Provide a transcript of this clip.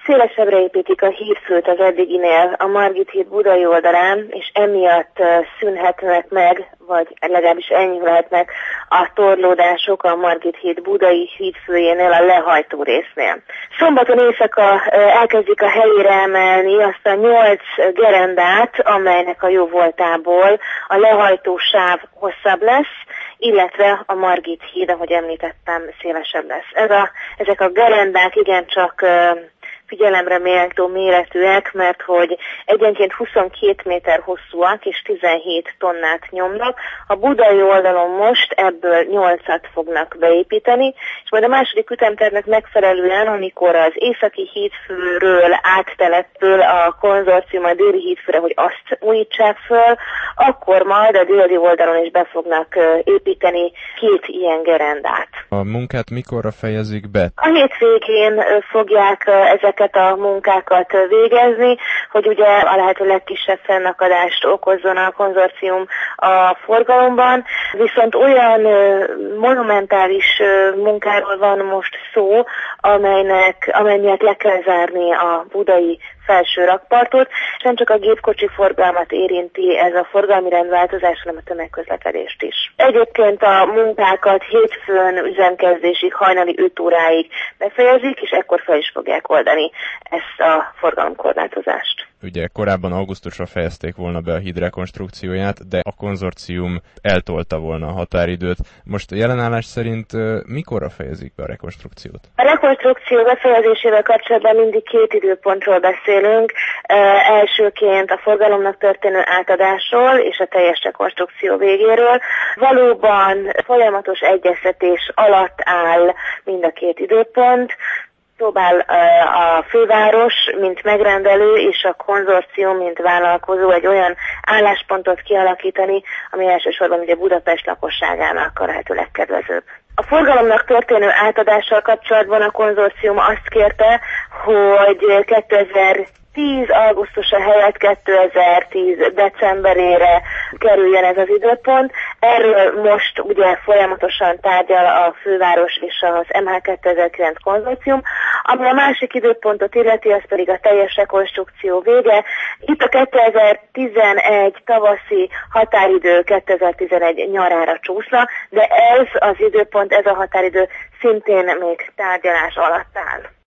Szélesebbre építik a hídfőt az eddiginél a Margit híd budai oldalán, és emiatt szűnhetnek meg, vagy legalábbis enyhülhetnek a torlódások a Margit híd budai hídfőjénél, a lehajtó résznél. Szombaton éjszaka elkezdik a helyére emelni azt a 8 gerendát, amelynek a jóvoltából a lehajtó sáv hosszabb lesz, illetve a Margit híd, ahogy említettem, szélesebb lesz. Ezek a gerendák igencsak figyelemre méltó méretűek, mert hogy egyenként 22 méter hosszúak és 17 tonnát nyomnak. A budai oldalon most ebből 8-at fognak beépíteni, és majd a második ütemtervnek megfelelően, amikor az északi hídfőről áttelepül a konzorcium a déli hídfőre, hogy azt újítsák föl, akkor majd a déli oldalon is be fognak építeni 2 ilyen gerendát. A munkát mikorra fejezik be? A hétvégén fogják ezeket a munkákat végezni, hogy ugye a lehető legkisebb fennakadást okozzon a konzorcium a forgalomban, viszont olyan monumentális munkáról van most szó, amely miatt le kell zárni a budai felső rakpartot, és nem csak a gépkocsi forgalmat érinti ez a forgalmi rendváltozás, hanem a tömegközlekedést is. Egyébként a munkákat hétfőn üzemkezdésig, hajnali 5 óráig befejezik, és ekkor fel is fogják oldani ezt a forgalomkorlátozást. Ugye korábban augusztusra fejezték volna be a híd rekonstrukcióját, de a konzorcium eltolta volna a határidőt. Most a jelenállás szerint mikorra fejezik be a rekonstrukciót? A rekonstrukció befejezésével kapcsolatban mindig 2 időpontról beszélünk. Elsőként a forgalomnak történő átadásról és a teljes rekonstrukció végéről. Valóban folyamatos egyeztetés alatt áll mind a 2 időpont. Próbál a főváros, mint megrendelő, és a konzorcium, mint vállalkozó egy olyan álláspontot kialakítani, ami elsősorban ugye Budapest lakosságának a lehető legkedvezőbb. A forgalomnak történő átadással kapcsolatban a konzorcium azt kérte, hogy 2010 augusztusa helyett 2010 decemberére kerüljen ez az időpont. Erről most ugye folyamatosan tárgyal a főváros és az MH 2009 konzorcium, ami a másik időpontot illeti, az pedig a teljes rekonstrukció vége. Itt a 2011 tavaszi határidő 2011 nyarára csúszna, de ez az időpont, ez a határidő szintén még tárgyalás alatt áll.